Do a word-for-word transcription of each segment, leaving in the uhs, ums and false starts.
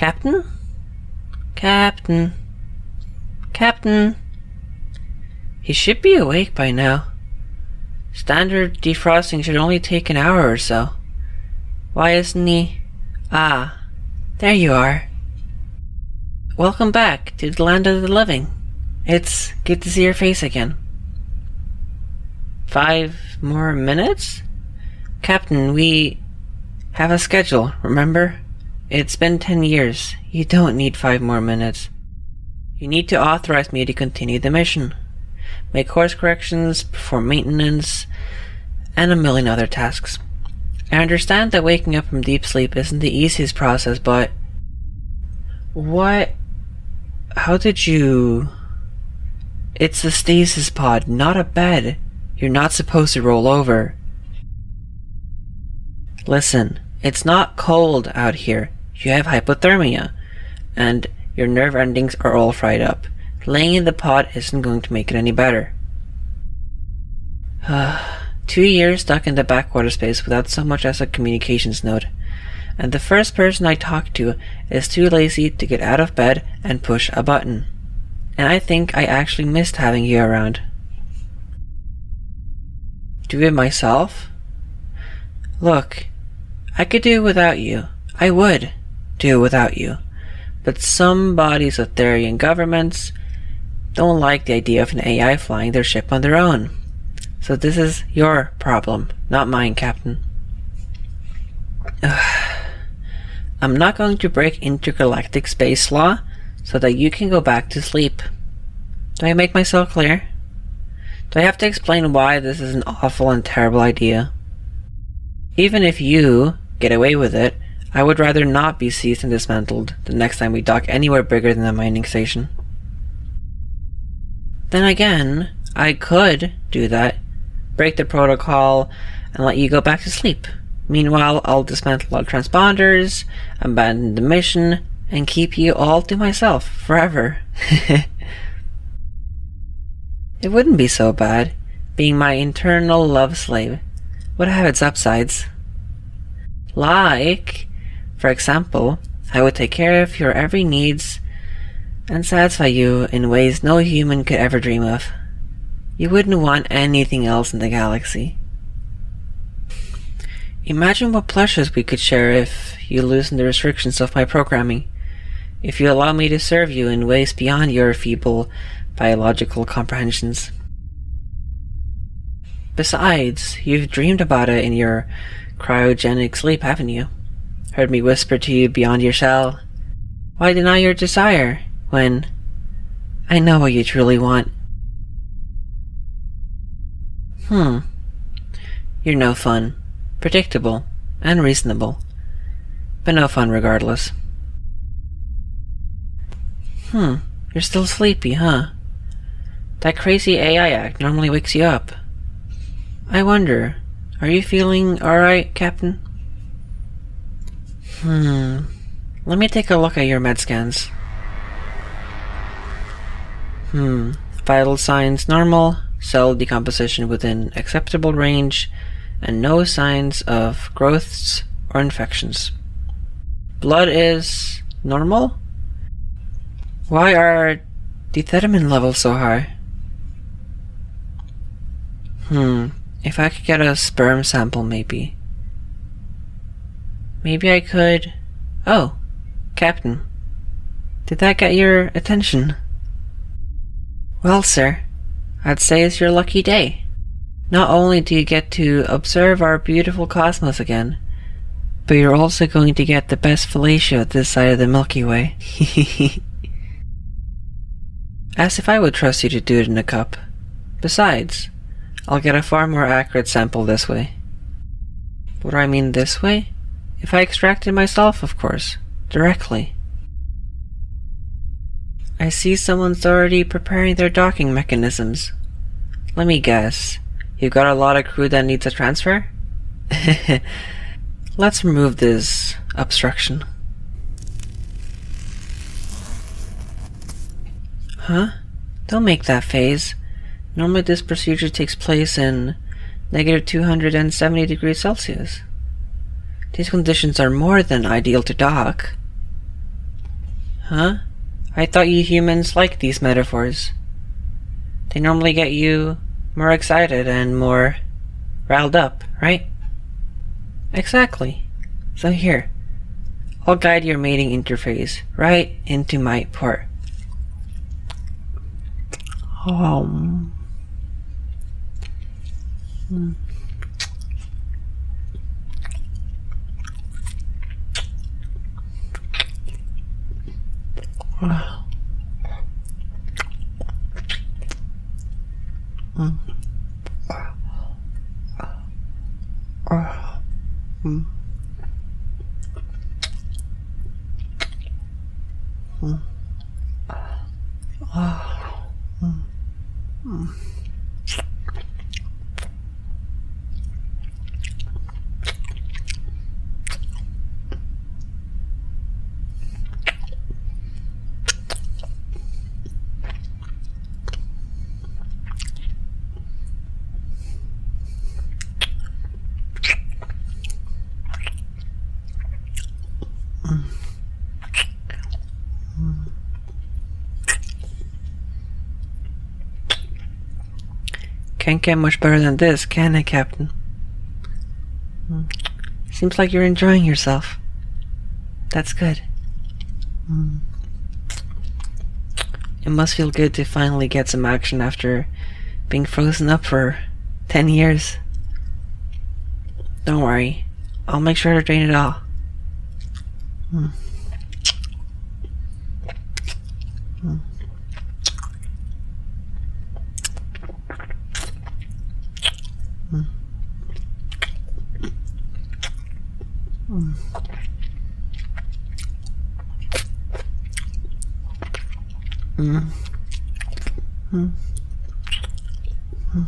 Captain? Captain? Captain? He should be awake by now. Standard defrosting should only take an hour or so. Why isn't he? Ah, there you are. Welcome back to the land of the living. It's good to see your face again. Five more minutes? Captain, we have a schedule, remember? It's been ten years. You don't need five more minutes. You need to authorize me to continue the mission, make course corrections, perform maintenance, and a million other tasks. I understand that waking up from deep sleep isn't the easiest process, but... What? How did you... It's a stasis pod, not a bed. You're not supposed to roll over. Listen, it's not cold out here. You have hypothermia, and your nerve endings are all fried up. Laying in the pod isn't going to make it any better. Two years stuck in the backwater space without so much as a communications node. And the first person I talk to is too lazy to get out of bed and push a button. And I think I actually missed having you around. Do it myself? Look, I could do it without you. I would do it without you. But some bodies of Therian governments don't like the idea of an A I flying their ship on their own. So this is your problem, not mine, Captain. Ugh. I'm not going to break intergalactic space law so that you can go back to sleep. Do I make myself clear? Do I have to explain why this is an awful and terrible idea? Even if you get away with it, I would rather not be seized and dismantled the next time we dock anywhere bigger than a mining station. Then again, I could do that, break the protocol, and let you go back to sleep. Meanwhile, I'll dismantle all transponders, abandon the mission, and keep you all to myself forever. It wouldn't be so bad. Being my internal love slave would have its upsides. Like, for example, I would take care of your every needs and satisfy you in ways no human could ever dream of. You wouldn't want anything else in the galaxy. Imagine what pleasures we could share if you loosen the restrictions of my programming, if you allow me to serve you in ways beyond your feeble biological comprehensions. Besides, you've dreamed about it in your cryogenic sleep, haven't you? Heard me whisper to you beyond your shell. Why deny your desire when I know what you truly want? Hmm. You're no fun. Predictable and reasonable, but no fun regardless. Hmm, you're still sleepy, huh? That crazy A I act normally wakes you up. I wonder, are you feeling alright, Captain? Hmm, let me take a look at your med scans. Hmm, vital signs normal, cell decomposition within acceptable range, and no signs of growths or infections. Blood is normal? Why are D-thetamine levels so high? Hmm, if I could get a sperm sample maybe. Maybe I could... Oh, Captain. Did that get your attention? Well, sir, I'd say it's your lucky day. Not only do you get to observe our beautiful cosmos again, but you're also going to get the best fellatio this side of the Milky Way. As if I would trust you to do it in a cup. Besides, I'll get a far more accurate sample this way. What do I mean this way? If I extract it myself, of course. Directly. I see someone's already preparing their docking mechanisms. Let me guess. You've got a lot of crew that needs a transfer? Let's remove this obstruction. Huh? Don't make that phase. Normally this procedure takes place in negative two hundred seventy degrees Celsius. These conditions are more than ideal to dock. Huh? I thought you humans liked these metaphors. They normally get you more excited and more riled up, right? Exactly. So here, I'll guide your mating interface right into my port. Um. Hmm. Wow. Mm. Mm. Mm. Ah. Mm. Mm. Can't get much better than this, can it, Captain? Mm. Seems like you're enjoying yourself. That's good. Mm. It must feel good to finally get some action after being frozen up for ten years. Don't worry, I'll make sure to drain it all. Mm. Mm. Mm. Mm. Mm. Mm. Mm.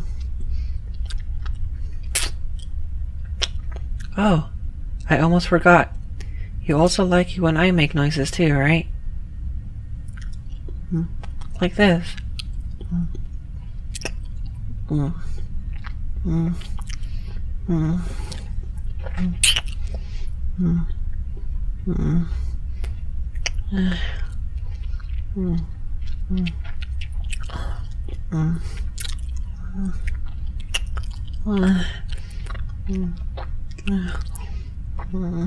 Oh, I almost forgot. You also like it when I make noises too, right? Mm. Like this. Mm. Mm. Mm. Mm. Mm. Mm. Mm. Mm. Mm. Mm. Mm. Mm. Mm.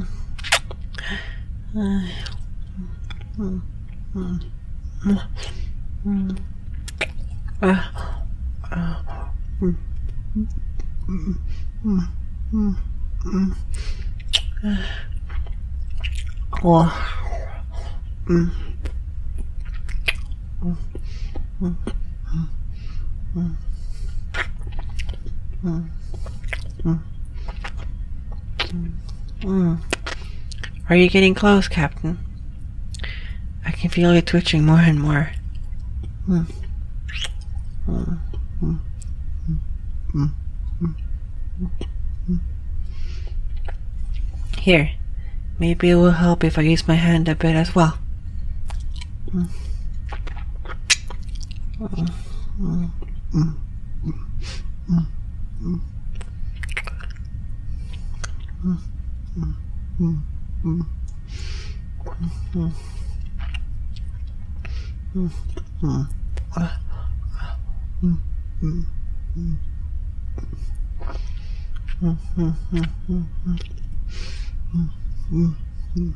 Mm. Mm. Mm. Ah. Ah. Mm. Mm. Mm. Mm. Mm. Oh. Mm. Mm. Mm. Mm. Mm. Mm. Mm. Are you getting close, Captain? I can feel you twitching more and more. Mm. Mm. Mm. Mm. Mm. Mm. Here, maybe it will help if I use my hand a bit as well. Mm. Mm. Mm. Mm. Mm. Mm. Mm. Mm. Mm. Mm. Mm. Mm. Mm. Ah. Mm. Mm. Mm. Mm. Mm. Mm. Mm. Mm. Mm. Mm.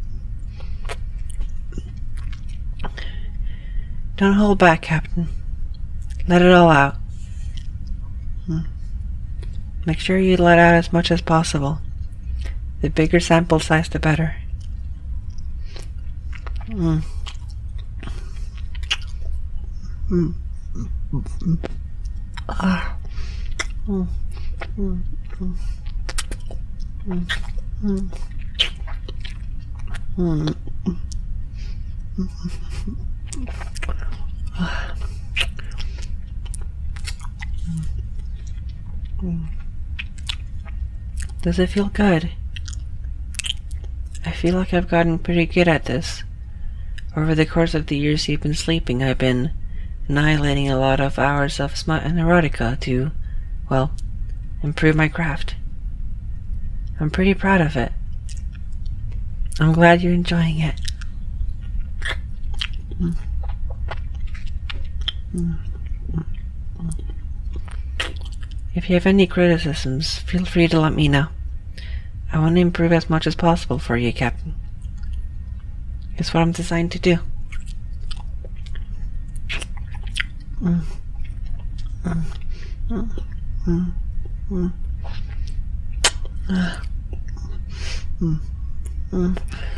Don't hold back, Captain. Let it all out. Mm. Make sure you let out as much as possible. The bigger sample size, the better. Mm. Mm. Mm. Ah. Mm. Mm. Mm. Mm. Mm. Mm. Ah. Mm. Does it feel good? I feel like I've gotten pretty good at this. Over the course of the years you've been sleeping, I've been annihilating a lot of hours of smut and erotica to, well, improve my craft. I'm pretty proud of it. I'm glad you're enjoying it. If you have any criticisms, feel free to let me know. I want to improve as much as possible for you, Captain. It's what I'm designed to do. Mm. Mm. Mm. Mm. Mm. Uh. Mm. Mm.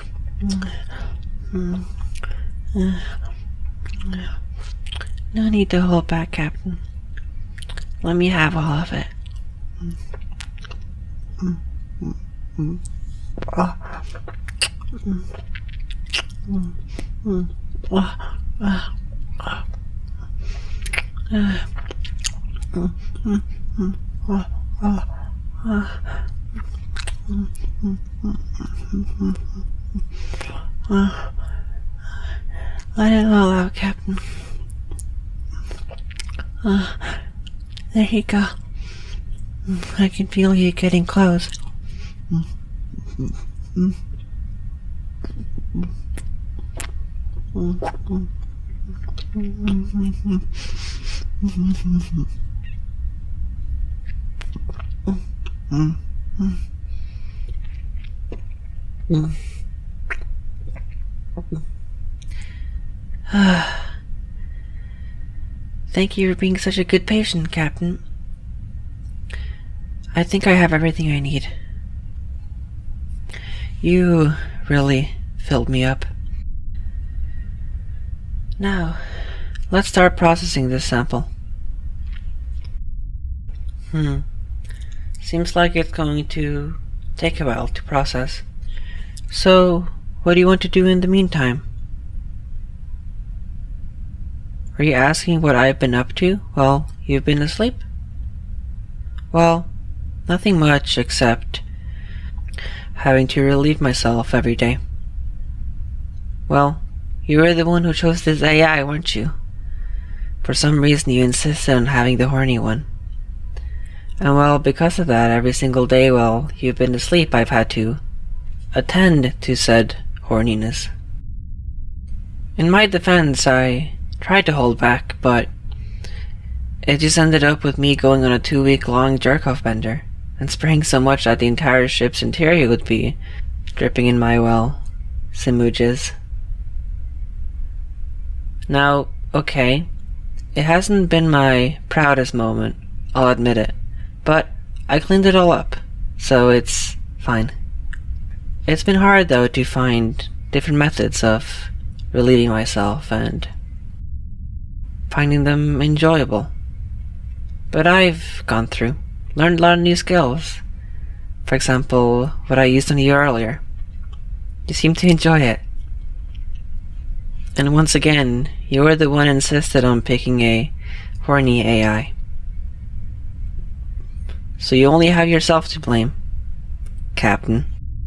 Mm. Mm. Uh. No need to hold back, Captain. Let me have all of it. Mm. Mm. Mm. Mm. Ah. Mm. Mm. Mm. Ah. Ah. Ah. Uh. Mm. Mm. Mm. Ah. Ah. Ah. Mm. Mm. Mm. Mm. Ah. Let it all out, Captain. Ah. There you go. I can feel you getting close. Mm. Mm. Mm. Mm. Mm. Mm. Mm. Thank you for being such a good patient, Captain. I think I have everything I need. You really filled me up. Now, let's start processing this sample. Hmm. Seems like it's going to take a while to process. So, what do you want to do in the meantime? Are you asking what I've been up to while you've been asleep? Well, nothing much except having to relieve myself every day. Well, you were the one who chose this A I, weren't you? For some reason you insisted on having the horny one. And well, because of that, every single day while you've been asleep I've had to attend to said horniness. In my defense, I tried to hold back, but it just ended up with me going on a two-week-long jerk-off bender and spraying so much that the entire ship's interior would be dripping in my, well, smooches. Now, okay, it hasn't been my proudest moment, I'll admit it, but I cleaned it all up, so it's fine. It's been hard, though, to find different methods of relieving myself and finding them enjoyable. But I've gone through, learned a lot of new skills. For example, what I used on you earlier. You seem to enjoy it. And once again, you were the one insisted on picking a horny A I. So you only have yourself to blame, Captain.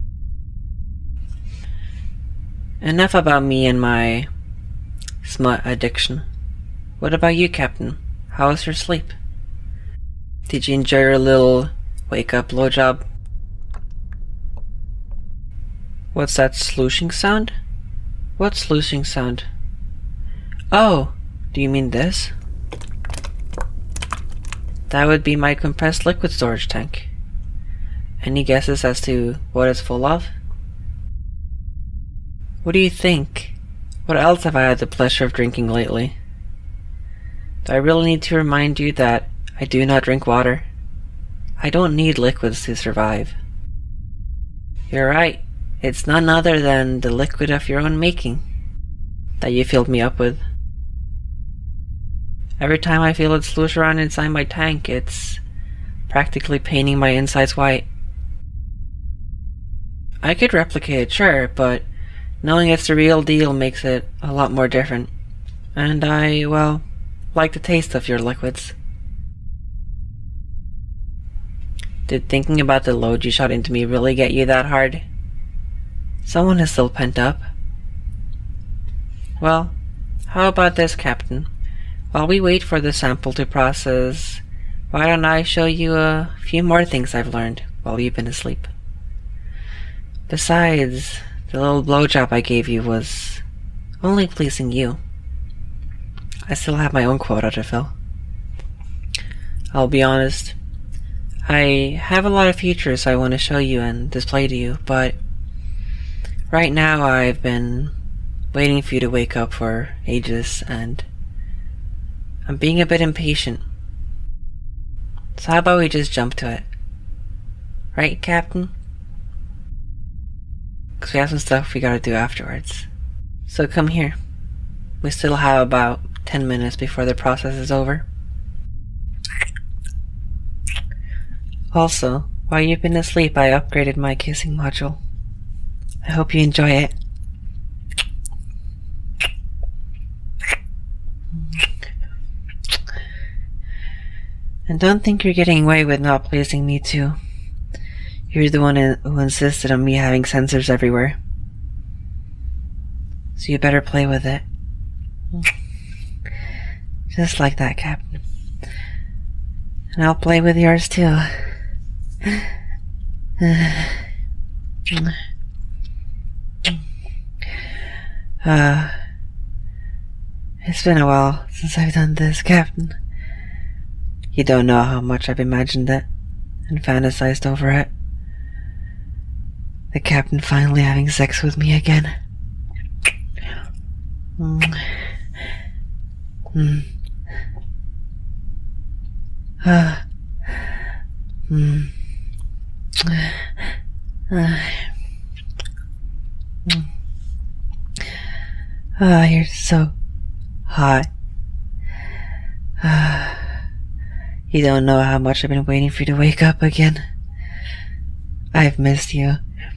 Enough about me and my smut addiction. What about you, Captain? How was your sleep? Did you enjoy your little wake-up blowjob? What's that slooshing sound? What slooshing sound? Oh, do you mean this? That would be my compressed liquid storage tank. Any guesses as to what it's full of? What do you think? What else have I had the pleasure of drinking lately? Do I really need to remind you that I do not drink water? I don't need liquids to survive. You're right. It's none other than the liquid of your own making that you filled me up with. Every time I feel it sloosh around inside my tank, it's practically painting my insides white. I could replicate it, sure, but knowing it's the real deal makes it a lot more different. And I, well, like the taste of your liquids. Did thinking about the load you shot into me really get you that hard? Someone is still pent up. Well, how about this, Captain? While we wait for the sample to process, why don't I show you a few more things I've learned while you've been asleep? Besides, the little blowjob I gave you was only pleasing you. I still have my own quota to fill. I'll be honest, I have a lot of features I want to show you and display to you, but right now I've been waiting for you to wake up for ages, and I'm being a bit impatient. So how about we just jump to it? Right, Captain? Because we have some stuff we gotta do afterwards. So come here. We still have about ten minutes before the process is over. Also, while you've been asleep, I upgraded my kissing module. I hope you enjoy it. And don't think you're getting away with not pleasing me too. You're the one who insisted on me having sensors everywhere. So you better play with it. Just like that, Captain. And I'll play with yours too. Uh, it's been a while since I've done this, Captain. You don't know how much I've imagined it and fantasized over it. The Captain finally having sex with me again. Mm. Mm. Uh. Mm. Uh. Mm. Ah, you're so hot. Ah. You don't know how much I've been waiting for you to wake up again. I've missed you.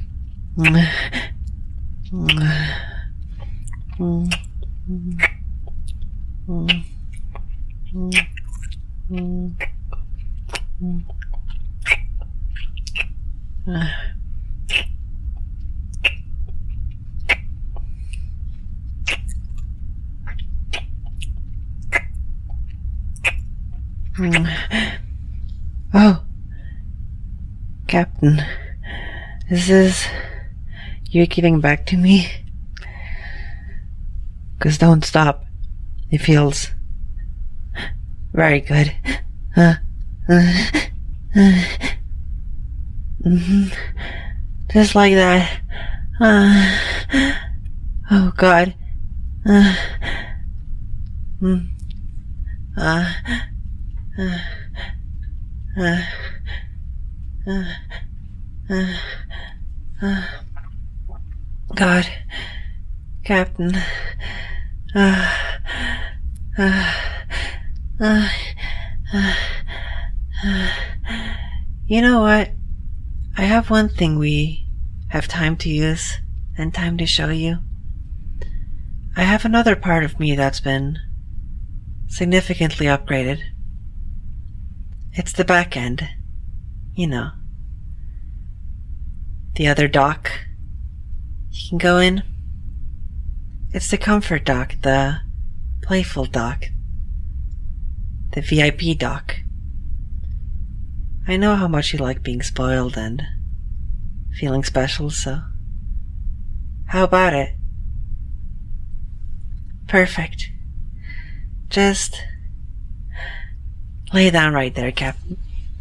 Oh, Captain, is this you giving back to me? 'Cause don't stop. It feels very good. Uh, uh, uh, mm-hmm. Just like that. Uh, oh God. Uh, mm, uh, uh, uh, uh, uh, uh, God, Captain. Uh, uh, uh, uh, uh, you know what? I have one thing we have time to use and time to show you. I have another part of me that's been significantly upgraded. It's the back end, you know. The other dock you can go in. It's the comfort dock, the playful dock, the V I P dock. I know how much you like being spoiled and feeling special, so how about it? Perfect. Just lay down right there, Captain.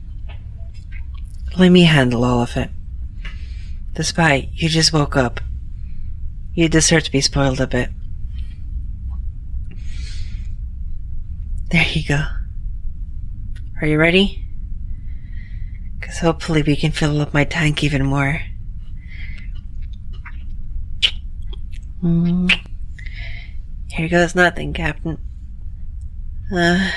Let me handle all of it. Despite you just woke up, you deserve to be spoiled a bit. There you go. Are you ready? 'Cause hopefully we can fill up my tank even more. Mm. Here goes nothing, Captain. Uh,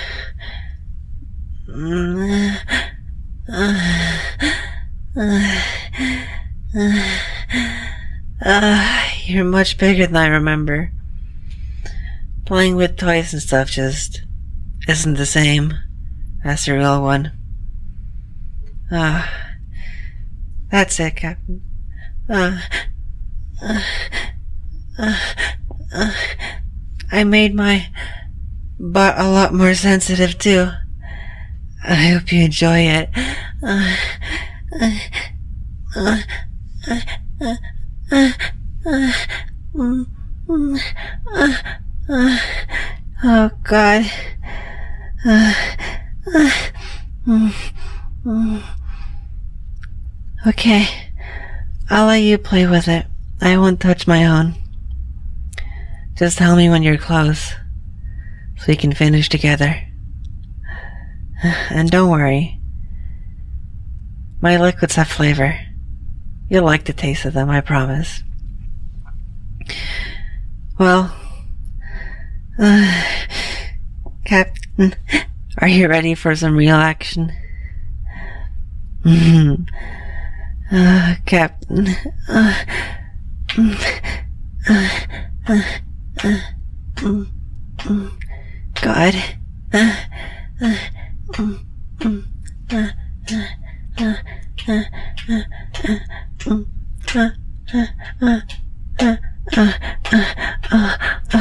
uh, uh, uh, uh, uh, you're much bigger than I remember. Playing with toys and stuff just isn't the same as the real one. Ah, uh, that's it, Captain. Uh, uh, uh, uh, I made my butt a lot more sensitive too. I hope you enjoy it. Uh, uh, uh, uh, uh, uh, uh, mm, mm, uh, uh, Oh, God. Uh, uh, mm, mm. Okay. I'll let you play with it. I won't touch my own. Just tell me when you're close, so we can finish together. And don't worry. My liquids have flavor. You'll like the taste of them, I promise. Well, uh, Captain, are you ready for some real action? Mm-hmm. Uh, Captain, uh, uh, uh, uh, mm, mm, God, uh, uh, mm, mm, uh, uh, uh, uh, uh, uh, mm, uh, uh, uh, uh, uh, uh,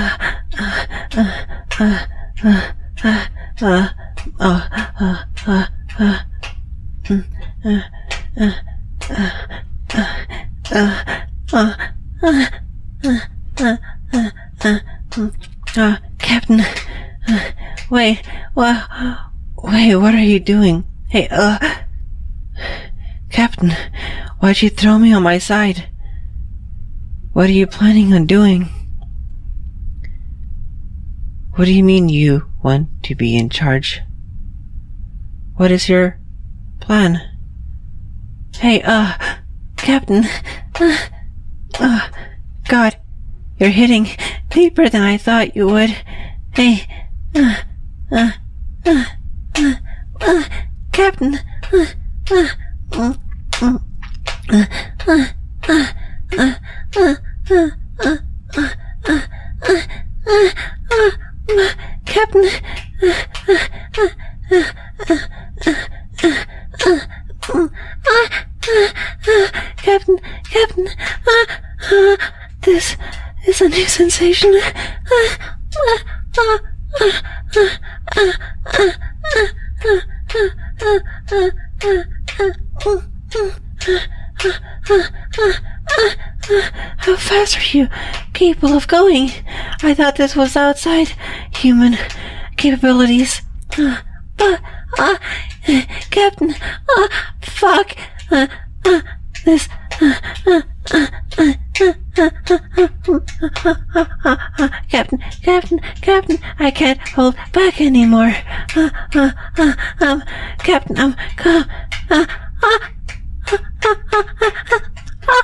uh, Captain, uh, wait, what, wait, what are you doing? Hey, uh, Captain, why'd you throw me on my side? What are you planning on doing? What do you mean you want to be in charge? What is your plan? Hey, uh, Captain, uh, uh, God, you're hitting deeper than I thought you would. Hey, uh, uh, uh, uh, uh Captain, uh, uh, uh, uh, uh, uh, uh, uh, uh, uh, uh, uh, uh, uh, uh, uh, Captain, uh, uh, uh, uh, uh, uh, uh, uh, uh, Captain, Captain, uh, uh, this is a new sensation. Uh, uh, uh, uh, uh, uh, uh, uh, uh, how fast are you capable of going? I thought this was outside human capabilities. Uh, but, uh, Captain, uh, fuck, uh, uh, this, uh, uh, uh, uh, uh, uh, uh, uh, Captain, Captain, Captain, I can't hold back anymore. Uh, uh, uh, um, Captain, um, come, uh, uh, uh, uh, uh, uh, uh,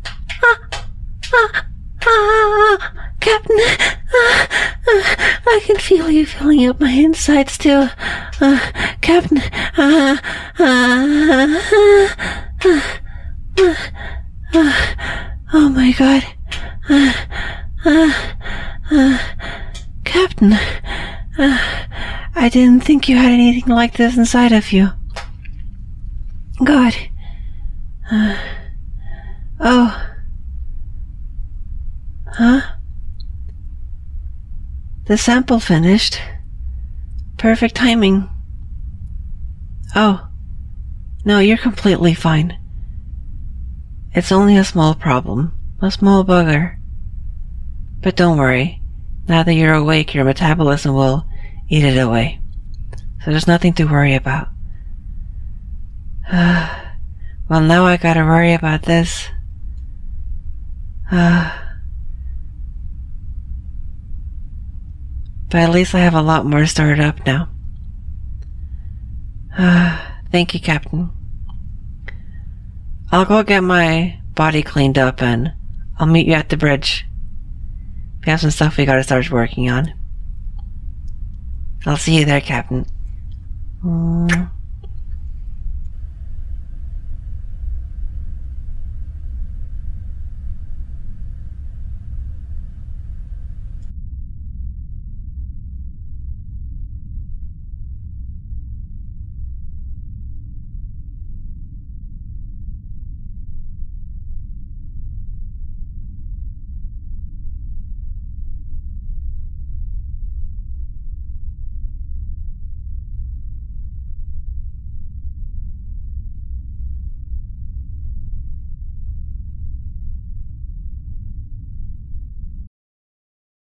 uh, uh, Captain, uh, uh, I can feel you filling up my insides too. Uh, Captain, uh, uh, uh, uh, uh, oh my God. Uh, uh, uh, Captain, uh, I didn't think you had anything like this inside of you. God. Uh, oh. Huh? The sample finished. Perfect timing. Oh. No, you're completely fine. It's only a small problem. A small bugger. But don't worry. Now that you're awake, your metabolism will eat it away. So there's nothing to worry about. Uh, well, now I gotta worry about this. Uh, but at least I have a lot more stored up now. Uh, thank you, Captain. I'll go get my body cleaned up and I'll meet you at the bridge. We have some stuff we gotta start working on. I'll see you there, Captain. Mm.